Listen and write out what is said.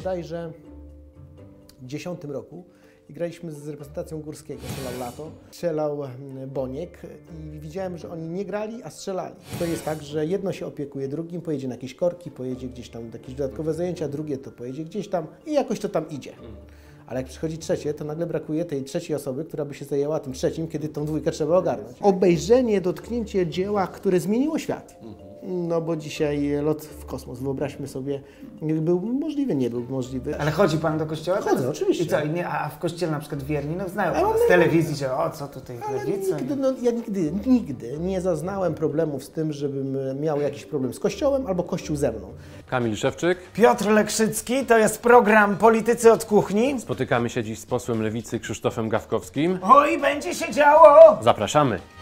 bodajże w 2010 roku i graliśmy z reprezentacją Górskiego, strzelał Lato, strzelał Boniek i widziałem, że oni nie grali, a strzelali. To jest tak, że jedno się opiekuje drugim, pojedzie na jakieś korki, pojedzie gdzieś tam na jakieś dodatkowe zajęcia, drugie to pojedzie gdzieś tam i jakoś to tam idzie. Ale jak przychodzi trzecie, to nagle brakuje tej trzeciej osoby, która by się zajęła tym trzecim, kiedy tą dwójkę trzeba ogarnąć. Obejrzenie, dotknięcie dzieła, które zmieniło świat. No bo dzisiaj lot w kosmos, wyobraźmy sobie, był możliwy, nie był możliwy. Ale chodzi pan do kościoła? Chodzę, oczywiście. I co, a w kościele na przykład wierni, no znają pana z telewizji, że o co tutaj lewica? Ja nigdy nie zaznałem problemów z tym, żebym miał jakiś problem z Kościołem albo Kościół ze mną. Kamil Szewczyk. Piotr Lekrzycki, to jest program Politycy od Kuchni. Spotykamy się dziś z posłem Lewicy Krzysztofem Gawkowskim. Oj, będzie się działo! Zapraszamy.